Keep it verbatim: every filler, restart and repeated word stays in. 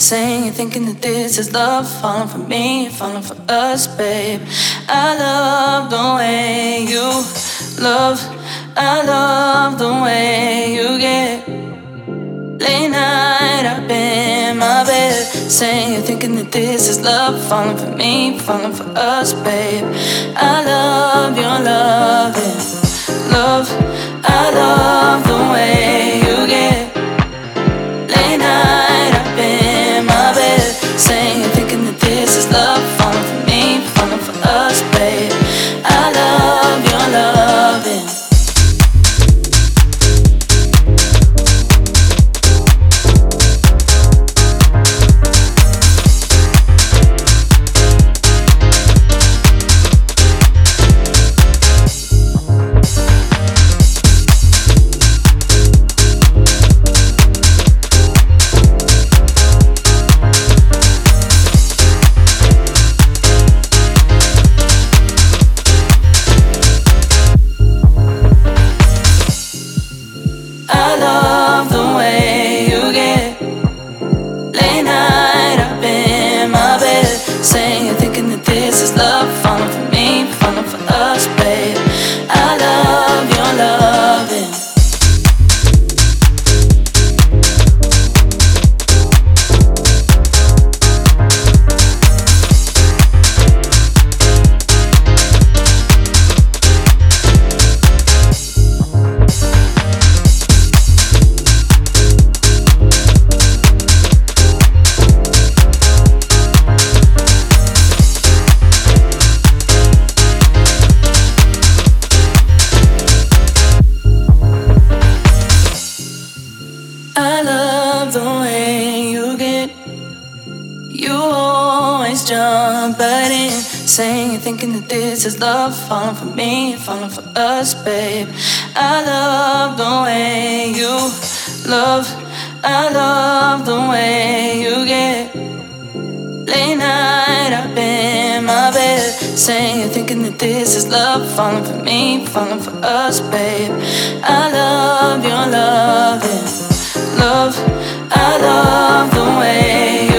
saying you're thinking that this is love, falling for me, falling for us, babe. I love the way you love, I love the way you get late night up in my bed, saying you're thinking that this is love, falling for me, falling for us, babe. I love your loving, love, I love the way you get late night up in my bed, saying you're thinking that this is love, falling for me, falling for us, babe. I love your loving. Thinking that this is love, falling for me, falling for us, babe. I love the way you love, I love the way you get late night up in my bed, saying you're thinking that this is love, falling for me, falling for us, babe. I love your loving, love, I love the way you